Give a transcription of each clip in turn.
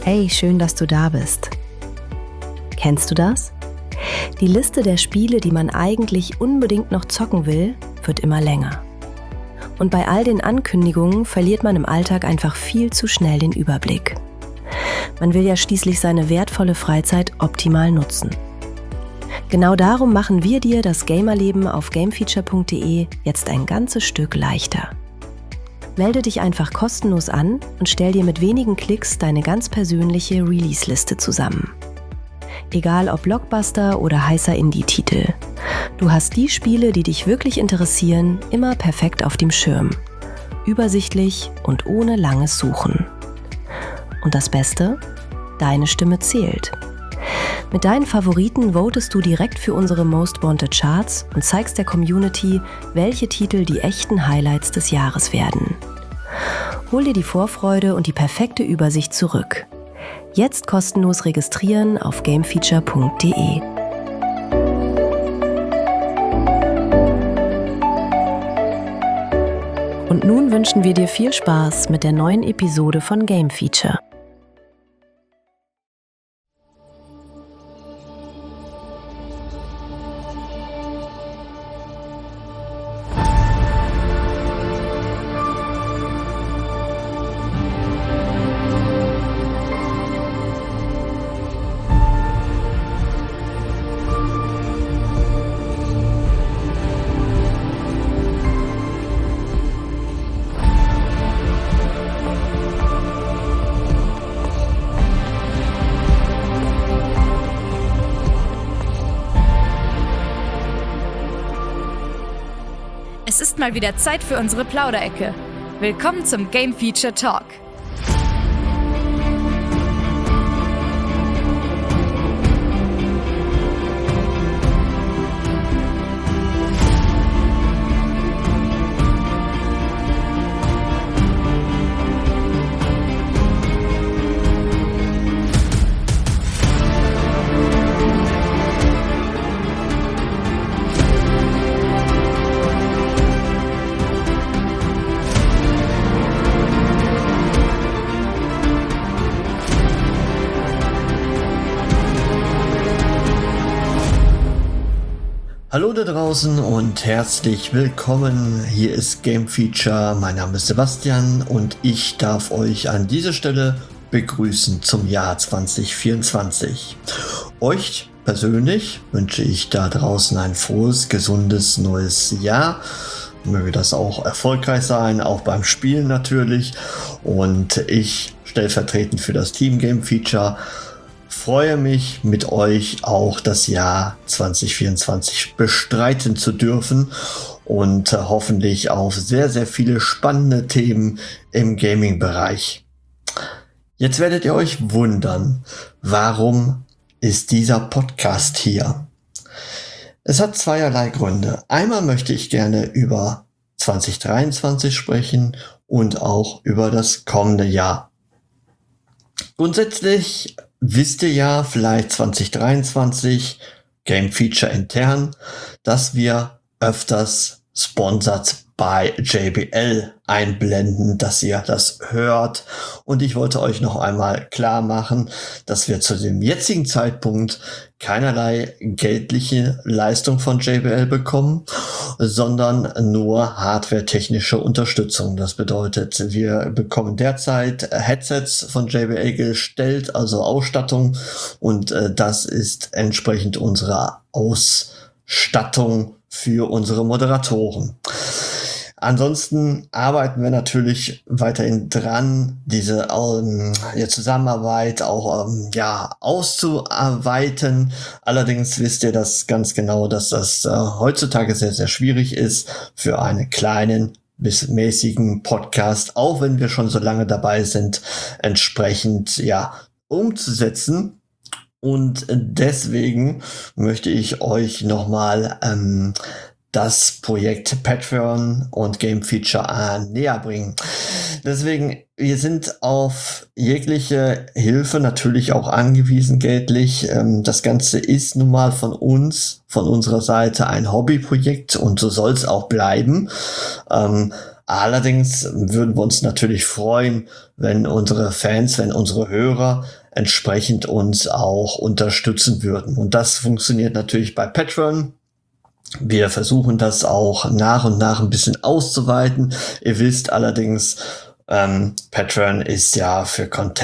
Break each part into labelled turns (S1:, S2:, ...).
S1: Hey, schön, dass du da bist. Kennst du das? Die Liste der Spiele, die man eigentlich unbedingt noch zocken will, wird immer länger. Und bei all den Ankündigungen verliert man im Alltag einfach viel zu schnell den Überblick. Man will ja schließlich seine wertvolle Freizeit optimal nutzen. Genau darum machen wir dir das Gamerleben auf gamefeature.de jetzt ein ganzes Stück leichter. Melde dich einfach kostenlos an und stell dir mit wenigen Klicks deine ganz persönliche Release-Liste zusammen. Egal ob Blockbuster oder heißer Indie-Titel. Du hast die Spiele, die dich wirklich interessieren, immer perfekt auf dem Schirm. Übersichtlich und ohne langes Suchen. Und das Beste? Deine Stimme zählt. Mit deinen Favoriten votest du direkt für unsere Most Wanted Charts und zeigst der Community, welche Titel die echten Highlights des Jahres werden. Hol dir die Vorfreude und die perfekte Übersicht zurück. Jetzt kostenlos registrieren auf gamefeature.de. Und nun wünschen wir dir viel Spaß mit der neuen Episode von Game Feature.
S2: Es ist mal wieder Zeit für unsere Plauderecke. Willkommen zum Game Feature Talk.
S3: Hallo da draußen und herzlich willkommen. Hier ist Game Feature. Mein Name ist Sebastian und ich darf euch an dieser Stelle begrüßen zum Jahr 2024. Euch persönlich wünsche ich da draußen ein frohes, gesundes neues Jahr. Möge das auch erfolgreich sein, auch beim Spielen natürlich. Und ich stellvertretend für das Team Game Feature freue mich, mit euch auch das Jahr 2024 bestreiten zu dürfen und hoffentlich auf sehr, sehr viele spannende Themen im Gaming-Bereich. Jetzt werdet ihr euch wundern, warum ist dieser Podcast hier? Es hat zweierlei Gründe. Einmal möchte ich gerne über 2023 sprechen und auch über das kommende Jahr. Grundsätzlich wisst ihr ja vielleicht 2023 Game Feature intern, dass wir öfters Sponsored by JBL einblenden, dass ihr das hört. Und ich wollte euch noch einmal klar machen, dass wir zu dem jetzigen Zeitpunkt keinerlei geldliche Leistung von JBL bekommen, sondern nur hardware-technische Unterstützung. Das bedeutet, wir bekommen derzeit Headsets von JBL gestellt, also Ausstattung, und das ist entsprechend unserer Ausstattung für unsere Moderatoren. Ansonsten arbeiten wir natürlich weiterhin dran, diese Zusammenarbeit auch auszuarbeiten. Allerdings wisst ihr das ganz genau, dass das heutzutage sehr, sehr schwierig ist für einen kleinen bis mäßigen Podcast, auch wenn wir schon so lange dabei sind, entsprechend umzusetzen. Und deswegen möchte ich euch nochmal das Projekt Patreon und Game Feature näher bringen. Deswegen, wir sind auf jegliche Hilfe natürlich auch angewiesen, geldlich. Das Ganze ist nun mal von unserer Seite ein Hobbyprojekt und so soll es auch bleiben. Allerdings würden wir uns natürlich freuen, wenn unsere Fans, wenn unsere Hörer entsprechend uns auch unterstützen würden. Und das funktioniert natürlich bei Patreon. Wir versuchen das auch nach und nach ein bisschen auszuweiten. Ihr wisst allerdings, Patreon ist ja für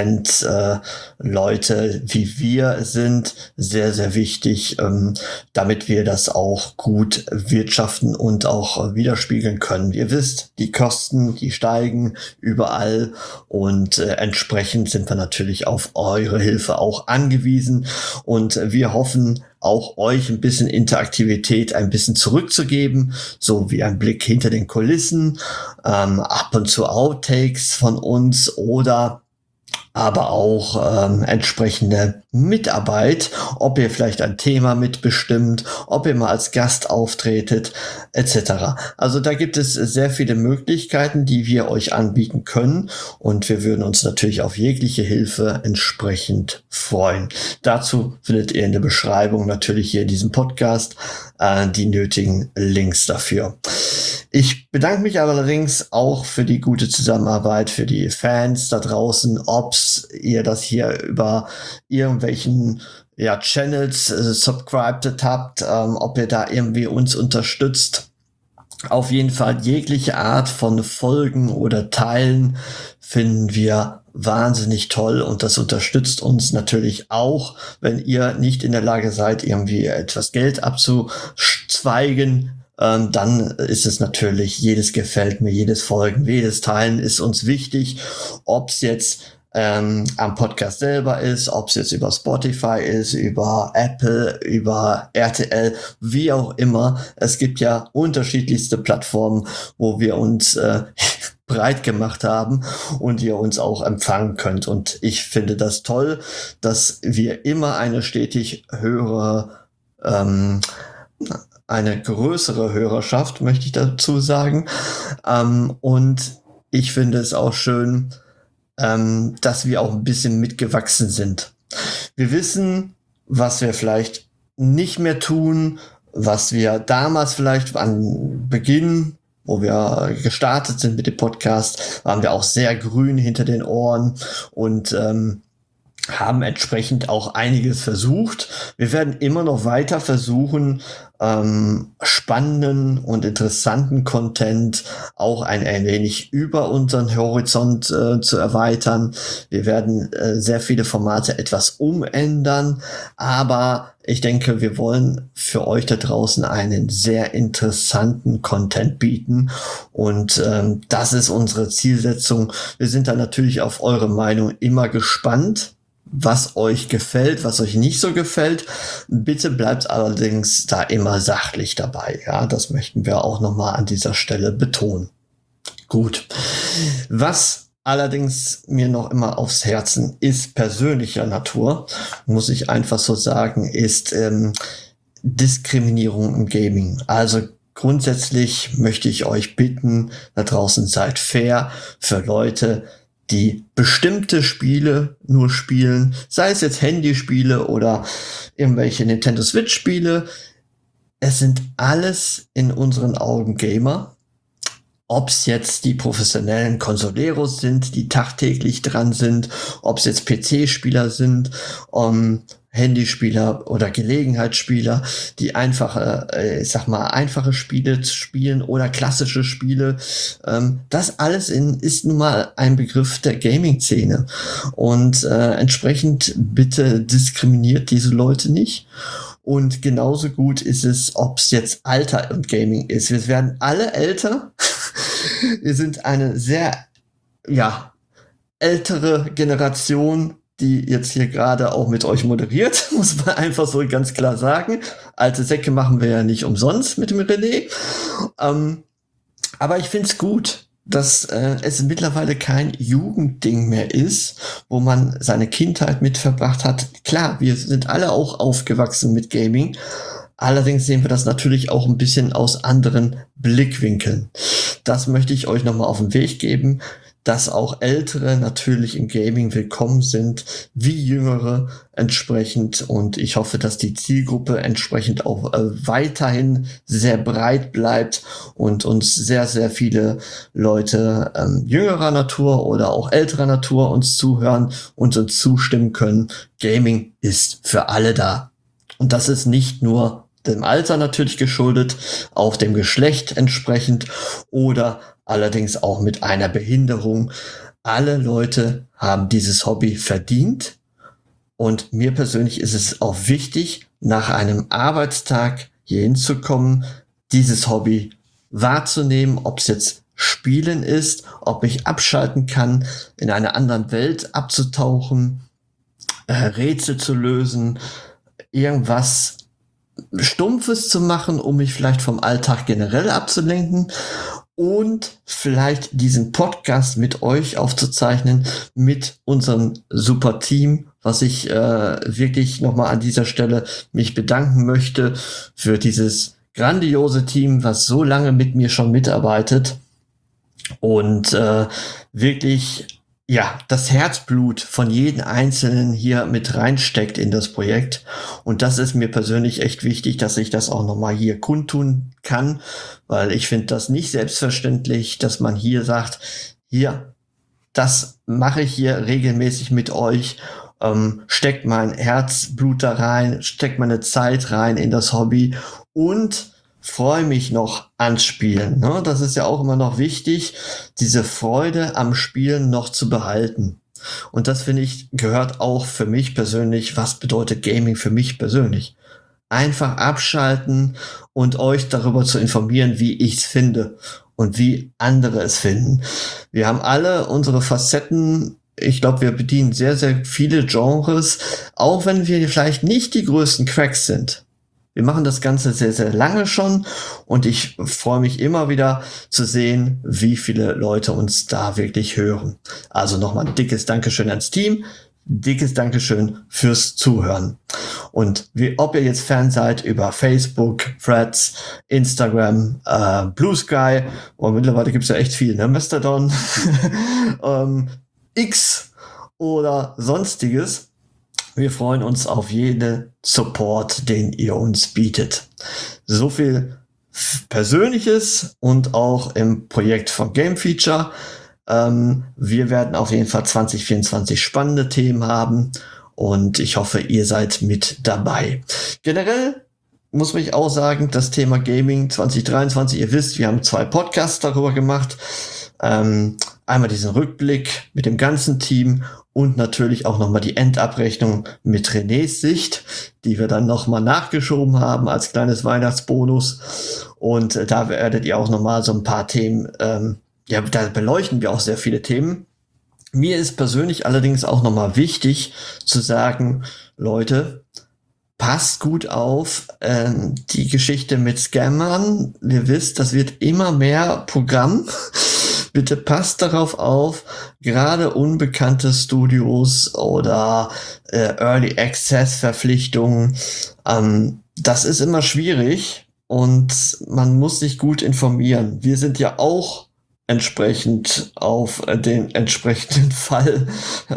S3: Content-Leute wie wir sind sehr, sehr wichtig, damit wir das auch gut wirtschaften und auch widerspiegeln können. Ihr wisst, die Kosten, die steigen überall und entsprechend sind wir natürlich auf eure Hilfe auch angewiesen und wir hoffen, auch euch ein bisschen Interaktivität ein bisschen zurückzugeben, so wie ein Blick hinter den Kulissen, ab und zu Outtakes von uns oder aber auch entsprechende Mitarbeit, ob ihr vielleicht ein Thema mitbestimmt, ob ihr mal als Gast auftretet, etc. Also da gibt es sehr viele Möglichkeiten, die wir euch anbieten können und wir würden uns natürlich auf jegliche Hilfe entsprechend freuen. Dazu findet ihr in der Beschreibung natürlich hier in diesem Podcast die nötigen Links dafür. Ich bedanke mich allerdings auch für die gute Zusammenarbeit, für die Fans da draußen, ob ihr das hier über irgendwelchen Channels subscribed habt, ob ihr da irgendwie uns unterstützt. Auf jeden Fall jegliche Art von Folgen oder Teilen finden wir wahnsinnig toll und das unterstützt uns natürlich auch, wenn ihr nicht in der Lage seid, irgendwie etwas Geld abzuzweigen. Dann ist es natürlich, jedes gefällt mir, jedes Folgen, jedes Teilen ist uns wichtig, ob es jetzt am Podcast selber ist, ob es jetzt über Spotify ist, über Apple, über RTL, wie auch immer. Es gibt ja unterschiedlichste Plattformen, wo wir uns breit gemacht haben und ihr uns auch empfangen könnt. Und ich finde das toll, dass wir immer eine stetig höhere eine größere Hörerschaft, möchte ich dazu sagen. Und ich finde es auch schön, dass wir auch ein bisschen mitgewachsen sind. Wir wissen, was wir vielleicht nicht mehr tun, was wir damals vielleicht an Beginn, wo wir gestartet sind mit dem Podcast, waren wir auch sehr grün hinter den Ohren und haben entsprechend auch einiges versucht. Wir werden immer noch weiter versuchen, spannenden und interessanten Content auch ein wenig über unseren Horizont zu erweitern. Wir werden sehr viele Formate etwas umändern, aber ich denke, wir wollen für euch da draußen einen sehr interessanten Content bieten und das ist unsere Zielsetzung. Wir sind da natürlich auf eure Meinung immer gespannt, was euch gefällt, was euch nicht so gefällt. Bitte bleibt allerdings da immer sachlich dabei. Ja, das möchten wir auch nochmal an dieser Stelle betonen. Gut. Was allerdings mir noch immer aufs Herzen ist, persönlicher Natur, muss ich einfach so sagen, ist Diskriminierung im Gaming. Also grundsätzlich möchte ich euch bitten, da draußen seid fair für Leute, die bestimmte Spiele nur spielen, sei es jetzt Handyspiele oder irgendwelche Nintendo Switch Spiele. Es sind alles in unseren Augen Gamer. Ob es jetzt die professionellen Consoleros sind, die tagtäglich dran sind, ob es jetzt PC-Spieler sind, Handyspieler oder Gelegenheitsspieler, die einfache Spiele spielen oder klassische Spiele. Das alles ist nun mal ein Begriff der Gaming-Szene. Und entsprechend bitte diskriminiert diese Leute nicht. Und genauso gut ist es, ob es jetzt Alter und Gaming ist. Wir werden alle älter. Wir sind eine sehr, ältere Generation, die jetzt hier gerade auch mit euch moderiert, muss man einfach so ganz klar sagen. Alte Säcke machen wir ja nicht umsonst mit dem René. Aber ich finde es gut, dass es mittlerweile kein Jugendding mehr ist, wo man seine Kindheit mit verbracht hat. Klar, wir sind alle auch aufgewachsen mit Gaming. Allerdings sehen wir das natürlich auch ein bisschen aus anderen Blickwinkeln. Das möchte ich euch nochmal auf den Weg geben. dass auch Ältere natürlich im Gaming willkommen sind, wie Jüngere entsprechend. Und ich hoffe, dass die Zielgruppe entsprechend auch weiterhin sehr breit bleibt und uns sehr, sehr viele Leute jüngerer Natur oder auch älterer Natur uns zuhören und uns zustimmen können. Gaming ist für alle da. Und das ist nicht nur dem Alter natürlich geschuldet, auch dem Geschlecht entsprechend oder allerdings auch mit einer Behinderung. Alle Leute haben dieses Hobby verdient und mir persönlich ist es auch wichtig, nach einem Arbeitstag hier hinzukommen, dieses Hobby wahrzunehmen, ob es jetzt Spielen ist, ob ich abschalten kann, in einer anderen Welt abzutauchen, Rätsel zu lösen, irgendwas Stumpfes zu machen, um mich vielleicht vom Alltag generell abzulenken und vielleicht diesen Podcast mit euch aufzuzeichnen, mit unserem super Team, was ich wirklich nochmal an dieser Stelle mich bedanken möchte für dieses grandiose Team, was so lange mit mir schon mitarbeitet und wirklich das Herzblut von jedem Einzelnen hier mit reinsteckt in das Projekt. Und das ist mir persönlich echt wichtig, dass ich das auch nochmal hier kundtun kann, weil ich finde das nicht selbstverständlich, dass man hier sagt, hier, das mache ich hier regelmäßig mit euch, steckt mein Herzblut da rein, steckt meine Zeit rein in das Hobby und freue mich noch ans Spielen. Ne? Das ist ja auch immer noch wichtig, diese Freude am Spielen noch zu behalten. Und das, finde ich, gehört auch für mich persönlich. Was bedeutet Gaming für mich persönlich? Einfach abschalten und euch darüber zu informieren, wie ich es finde und wie andere es finden. Wir haben alle unsere Facetten. Ich glaube, wir bedienen sehr, sehr viele Genres, auch wenn wir vielleicht nicht die größten Cracks sind. Wir machen das Ganze sehr, sehr lange schon und ich freue mich immer wieder zu sehen, wie viele Leute uns da wirklich hören. Also nochmal ein dickes Dankeschön ans Team, dickes Dankeschön fürs Zuhören. Und ob ihr jetzt Fan seid über Facebook, Threads, Instagram, Blue Sky, und mittlerweile gibt's ja echt viel, ne? Mastodon, X oder sonstiges. Wir freuen uns auf jeden Support, den ihr uns bietet. So viel Persönliches und auch im Projekt von Game Feature. Wir werden auf jeden Fall 2024 spannende Themen haben und ich hoffe, ihr seid mit dabei. Generell muss ich auch sagen, das Thema Gaming 2023, ihr wisst, wir haben 2 Podcasts darüber gemacht. Einmal diesen Rückblick mit dem ganzen Team und natürlich auch nochmal die Endabrechnung mit Renés Sicht, die wir dann nochmal nachgeschoben haben als kleines Weihnachtsbonus. Und da werdet ihr auch nochmal so ein paar Themen, da beleuchten wir auch sehr viele Themen. Mir ist persönlich allerdings auch nochmal wichtig zu sagen, Leute, passt gut auf, die Geschichte mit Scammern. Ihr wisst, das wird immer mehr Programm. Bitte passt darauf auf, gerade unbekannte Studios oder Early Access Verpflichtungen, das ist immer schwierig und man muss sich gut informieren. Wir sind ja auch entsprechend auf den entsprechenden Fall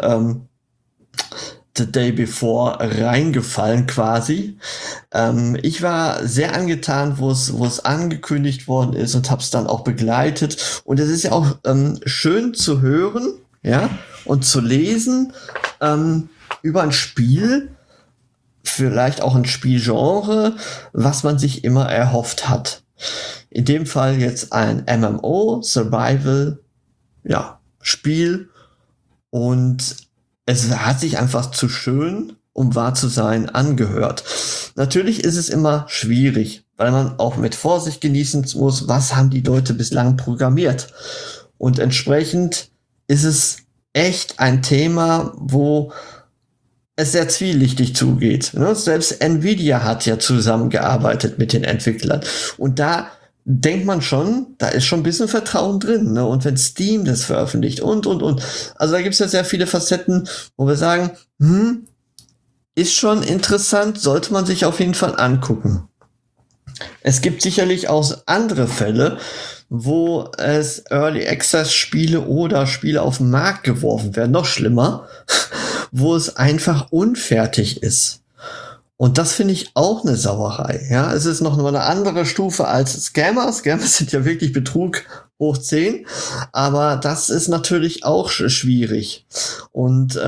S3: the day before reingefallen quasi. Ich war sehr angetan, wo es angekündigt worden ist und habe es dann auch begleitet. Und es ist ja auch schön zu hören, ja, und zu lesen über ein Spiel, vielleicht auch ein Spielgenre, was man sich immer erhofft hat. In dem Fall jetzt ein MMO, Survival, Spiel und es hat sich einfach zu schön, um wahr zu sein, angehört. Natürlich ist es immer schwierig, weil man auch mit Vorsicht genießen muss, was haben die Leute bislang programmiert. Und entsprechend ist es echt ein Thema, wo es sehr zwielichtig zugeht. Selbst Nvidia hat ja zusammengearbeitet mit den Entwicklern. Und da denkt man schon, da ist schon ein bisschen Vertrauen drin, ne? Und wenn Steam das veröffentlicht und. Also da gibt's ja sehr viele Facetten, wo wir sagen, ist schon interessant, sollte man sich auf jeden Fall angucken. Es gibt sicherlich auch andere Fälle, wo es Early Access Spiele oder Spiele auf den Markt geworfen werden, noch schlimmer, wo es einfach unfertig ist. Und das finde ich auch eine Sauerei. Ja, es ist noch mal eine andere Stufe als Scammer. Scammer sind ja wirklich Betrug hoch 10. Aber das ist natürlich auch schwierig. Und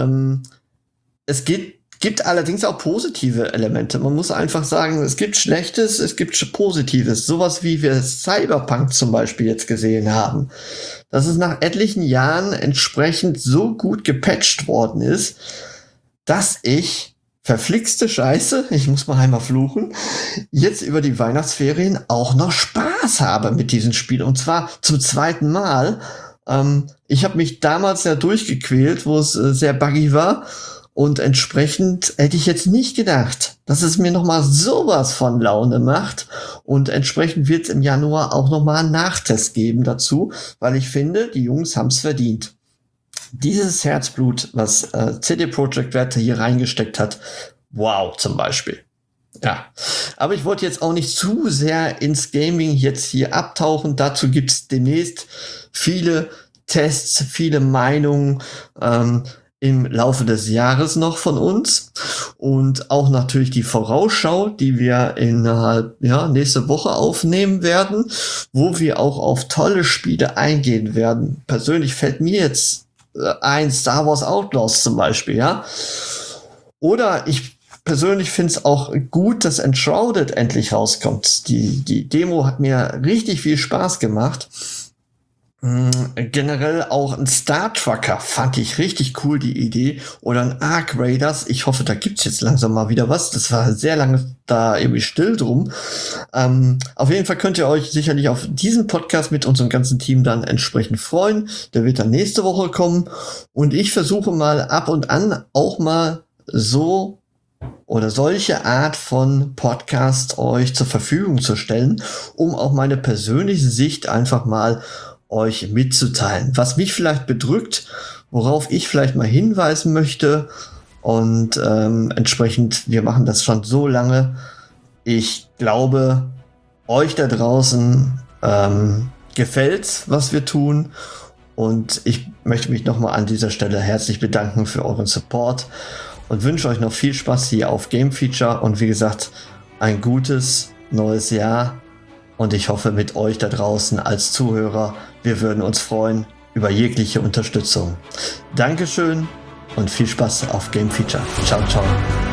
S3: es gibt allerdings auch positive Elemente. Man muss einfach sagen, es gibt Schlechtes, es gibt Positives. Sowas wie wir Cyberpunk zum Beispiel jetzt gesehen haben. Dass es nach etlichen Jahren entsprechend so gut gepatcht worden ist, dass ich verflixte Scheiße, ich muss mal einmal fluchen, jetzt über die Weihnachtsferien auch noch Spaß habe mit diesem Spiel. Und zwar zum zweiten Mal. Ich habe mich damals ja durchgequält, wo es sehr buggy war. Und entsprechend hätte ich jetzt nicht gedacht, dass es mir nochmal sowas von Laune macht. Und entsprechend wird es im Januar auch nochmal einen Nachtest geben dazu, weil ich finde, die Jungs haben es verdient. Dieses Herzblut, was CD Projekt Red hier reingesteckt hat, wow, zum Beispiel. Ja, aber ich wollte jetzt auch nicht zu sehr ins Gaming jetzt hier abtauchen. Dazu gibt es demnächst viele Tests, viele Meinungen im Laufe des Jahres noch von uns. Und auch natürlich die Vorausschau, die wir innerhalb nächste Woche aufnehmen werden, wo wir auch auf tolle Spiele eingehen werden. Persönlich fällt mir jetzt ein Star Wars Outlaws zum Beispiel, ja. Oder ich persönlich finde es auch gut, dass Enshrouded endlich rauskommt. Die Demo hat mir richtig viel Spaß gemacht. Generell auch ein Star Trucker fand ich richtig cool, die Idee. Oder ein Ark Raiders. Ich hoffe, da gibt's jetzt langsam mal wieder was. Das war sehr lange da irgendwie still drum. Auf jeden Fall könnt ihr euch sicherlich auf diesen Podcast mit unserem ganzen Team dann entsprechend freuen. Der wird dann nächste Woche kommen. Und ich versuche mal ab und an auch mal so oder solche Art von Podcast euch zur Verfügung zu stellen, um auch meine persönliche Sicht einfach mal euch mitzuteilen, was mich vielleicht bedrückt, worauf ich vielleicht mal hinweisen möchte. Und entsprechend, wir machen das schon so lange. Ich glaube, euch da draußen gefällt's, was wir tun. Und ich möchte mich nochmal an dieser Stelle herzlich bedanken für euren Support und wünsche euch noch viel Spaß hier auf Game Feature. Und wie gesagt, ein gutes neues Jahr. Und ich hoffe mit euch da draußen als Zuhörer, wir würden uns freuen über jegliche Unterstützung. Dankeschön und viel Spaß auf Game Feature. Ciao, ciao.